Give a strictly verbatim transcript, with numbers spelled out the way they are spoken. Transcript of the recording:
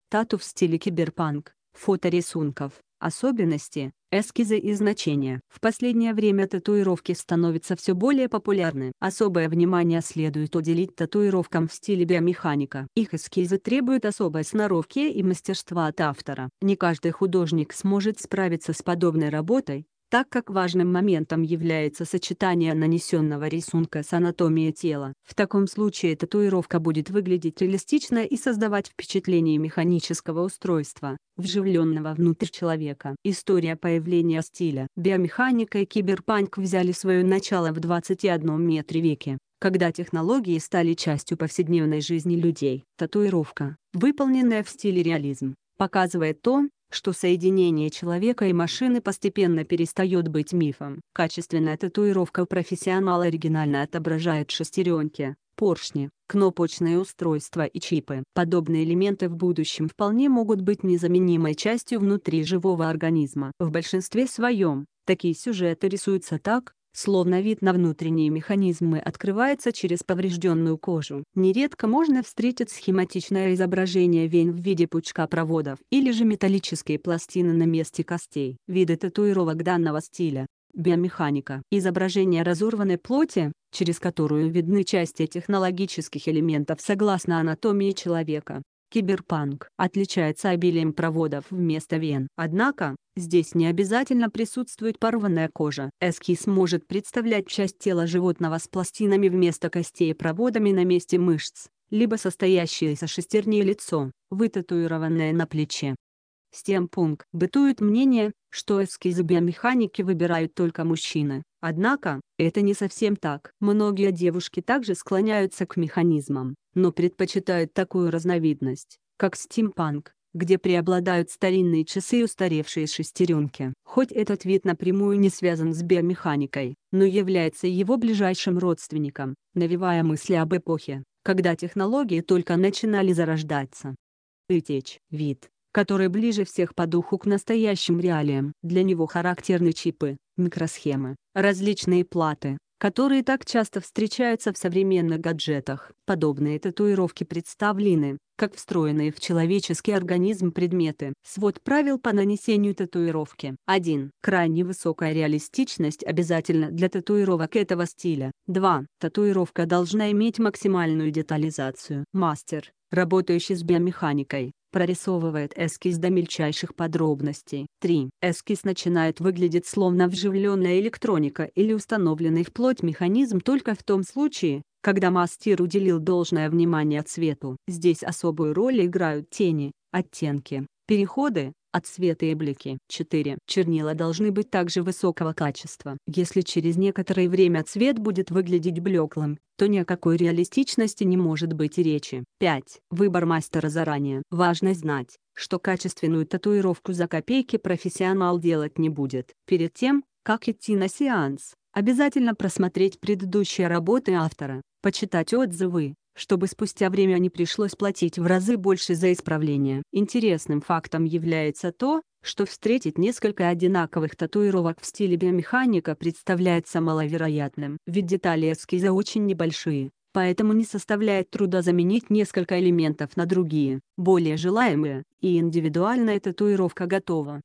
Тату в стиле киберпанк. Фото рисунков. Особенности, эскизы и значения. В последнее время татуировки становятся все более популярны. Особое внимание следует уделить татуировкам в стиле биомеханика. Их эскизы требуют особой сноровки и мастерства от автора. Не каждый художник сможет справиться с подобной работой, так как важным моментом является сочетание нанесенного рисунка с анатомией тела. В таком случае татуировка будет выглядеть реалистично и создавать впечатление механического устройства, вживленного внутрь человека. История появления стиля биомеханика и киберпанк взяли свое начало в двадцать первом веке, когда технологии стали частью повседневной жизни людей. Татуировка, выполненная в стиле реализм, показывает то, что соединение человека и машины постепенно перестает быть мифом. Качественная татуировка у профессионала оригинально отображает шестеренки, поршни, кнопочные устройства и чипы. Подобные элементы в будущем вполне могут быть незаменимой частью внутри живого организма. В большинстве своем, такие сюжеты рисуются так, словно вид на внутренние механизмы открывается через поврежденную кожу. Нередко можно встретить схематичное изображение вен в виде пучка проводов или же металлические пластины на месте костей. Виды татуировок данного стиля. Биомеханика. Изображение разорванной плоти, через которую видны части технологических элементов согласно анатомии человека. Киберпанк отличается обилием проводов вместо вен. Однако, здесь не обязательно присутствует порванная кожа. Эскиз может представлять часть тела животного с пластинами вместо костей и проводами на месте мышц, либо состоящее из шестерней лицо, вытатуированное на плече. Стемпунк. Бытует мнение, что эскизы биомеханики выбирают только мужчины. Однако, это не совсем так. Многие девушки также склоняются к механизмам, но предпочитают такую разновидность, как стимпанк, где преобладают старинные часы и устаревшие шестеренки. Хоть этот вид напрямую не связан с биомеханикой, но является его ближайшим родственником, навевая мысли об эпохе, когда технологии только начинали зарождаться. Итеч. Вид, который ближе всех по духу к настоящим реалиям. Для него характерны чипы, микросхемы, различные платы, которые так часто встречаются в современных гаджетах. Подобные татуировки представлены, как встроенные в человеческий организм предметы. Свод правил по нанесению татуировки. один. Крайне высокая реалистичность обязательна для татуировок этого стиля. два. Татуировка должна иметь максимальную детализацию. Мастер, работающий с биомеханикой, прорисовывает эскиз до мельчайших подробностей. три. Эскиз начинает выглядеть словно вживленная электроника или установленный вплоть механизм только в том случае, когда мастер уделил должное внимание цвету. Здесь особую роль играют тени, оттенки, переходы, отсветы и блики. четыре. Чернила должны быть также высокого качества. Если через некоторое время цвет будет выглядеть блеклым, то ни о какой реалистичности не может быть и речи. пять. Выбор мастера заранее. Важно знать, что качественную татуировку за копейки профессионал делать не будет. Перед тем, как идти на сеанс, обязательно просмотреть предыдущие работы автора, почитать отзывы, чтобы спустя время не пришлось платить в разы больше за исправление. Интересным фактом является то, что встретить несколько одинаковых татуировок в стиле биомеханика представляется маловероятным. Ведь детали эскиза очень небольшие, поэтому не составляет труда заменить несколько элементов на другие, более желаемые, и индивидуальная татуировка готова.